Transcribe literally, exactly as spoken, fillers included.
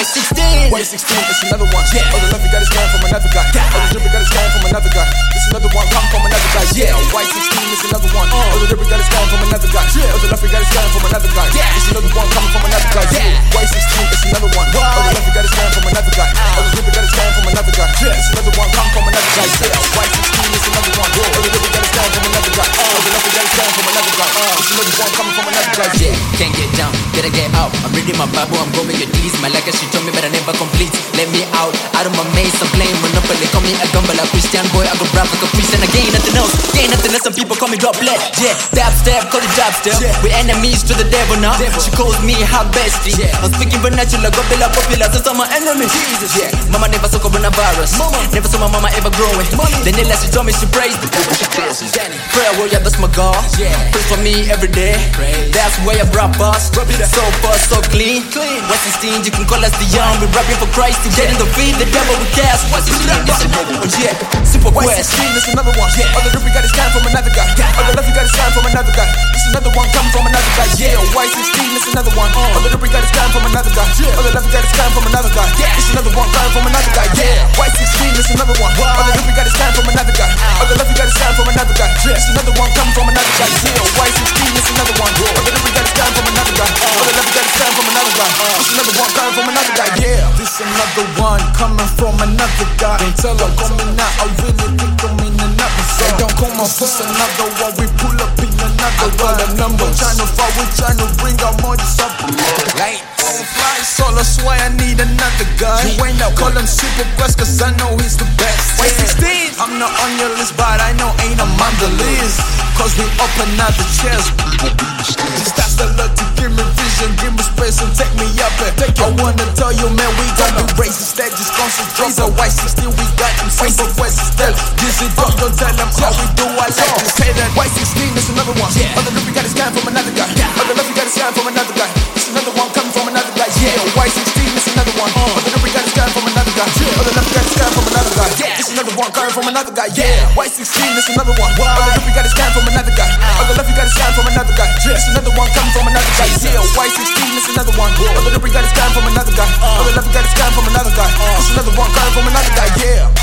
Y sixteen. Y sixteen, it's another one. Yeah. Oh, the love you got is coming from another guy. Yeah. Oh, the drip you got is coming from another guy. This another one, come from another guy. Yeah. Y sixteen, it's another one. Oh, the drip you got is coming from another guy. Yeah. Oh, the love you got is coming from another guy. Yeah. This another one coming from another guy. Yeah. Y sixteen, it's another one. Oh, the love you got is coming from another guy. Oh, the drip you got is coming from another guy. Yeah. This another one come from another guy. Yeah. Y sixteen, it's another one. Oh, the drip you got is coming from another guy. Oh, the love you got is coming from another guy. This another one coming from another guy. Yeah. Can't get down, gotta get out. I'm reading my Bible, I'm going your D's. My like she told me, but I never complete. Let me out, out of my maze, I'm playing Monopoly. Call me a gumble, a Christian boy, I go rap like a priest. And I gain nothing else, gain nothing else. Some people call me drop lead. Yeah, dab step, call it dab step. Yeah. We're enemies to the devil now. Devil. She calls me her bestie. Yeah. I'm speaking vernacular, popular, popular. Since I'm my enemy. Jesus. Yeah. Mama never saw coronavirus. Mama never saw my mama ever growing. Money. The nail she told me she praised. Prayer warrior, that's my God. Yeah. Pray for me every day. Praise. That's why I rap us. So far, so clean. Clean. What's sixteen? You can call us the young. We're rapping for Christ to get in the feed. The devil we cast. What's sixteen? It's another one. Yeah. Super Y sixteen, it's another one. Yeah. Oh, the drip we got is coming from another guy. Yeah. Oh, the love you got is coming from another guy. This another one coming from another guy. Yeah. Y sixteen, it's another one. Oh, the drip we got is coming from another guy. Yeah. Oh, the love you got is coming from another guy. Yeah. This another one coming from another guy. Yeah. Y sixteen, it's another one. Oh, the drip we got is coming from another guy. Oh, the love you got is coming from another guy. Yeah. This another one coming from another guy. Yeah. Y sixteen, it's another one. Oh, the drip we got is coming from another guy. Oh, the love you got is coming from another guy. This another one coming from another guy. Yeah. This another one coming from another guy. Don't tell her coming out. I really think I'm in another song. They don't call my first another one. We pull up in another one. The number trying to fight. We trying to bring our money up. Like fly solo, so I need another guy. You ain't out, call him Super Quest, cause I know he's the best. Y sixteen, I'm not on your list, but I know ain't I'm on the list. Cause we open up the chairs. Just that's the luck to give me vision, give me space and take me up there. I wanna tell you, man, we gon' be racist, that just concentrate. So Y sixteen, we got them Super Quest still. This is don't, don't tell them how we do, I like to say that. Y sixteen is another one. Other love we got is coming from another guy. Other love we got is coming from another guy. It's another one coming from another guy. Yeah, Y sixteen is another one. Other love we got is coming from another guy. Other love we got is coming from another guy. It's another one coming from another guy. Yeah, Y sixteen is another one. Other love we got is coming from another guy. Other love we got is coming from another guy. It's another one coming from another guy. Yeah, Y sixteen is another one. Other love we got is coming from another guy. Other love we got is coming from another guy. It's another one coming from another guy. Yeah.